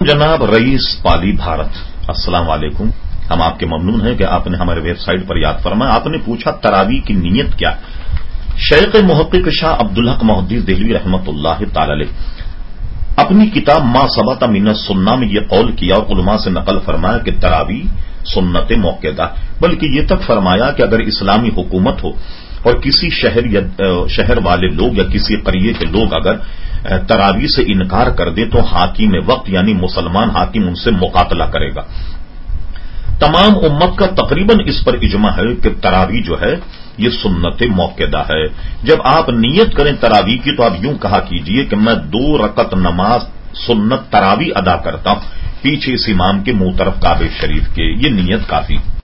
जनाब रईस पाली भारत, अस्सलाम वालेकुम। हम आपके ममनून हैं कि आपने हमारे वेबसाइट पर याद फरमाया। आपने पूछा तरावी की नीयत क्या। शेख मुहक्किक शाह अब्दुल हक मुहद्दिस देहलवी रहमतुल्लाह ताला अलैह अपनी किताब मा सबता मिन सुन्ना में यह कौल किया और उलमा से नकल फरमाया कि तरावी सुन्नत मौक़दा, बल्कि यह तक फरमाया कि अगर इस्लामी हुकूमत हो और किसी शहर वाले लोग या किसी करिए के लोग अगर तरावी से इनकार कर दे तो हाकिम वक्त यानी मुसलमान हाकिम उनसे मुकातला करेगा। तमाम उम्मत का तकरीबन इस पर इजमा है कि तरावी जो है यह सुन्नत मौक़दा है। जब आप नियत करें तरावी की तो आप यूं कहा कीजिए कि मैं 2 रकत नमाज सुन्नत तरावी अदा करता हूं पीछे इस इमाम के मुंह तरफ काबे शरीफ के, ये नियत काफी।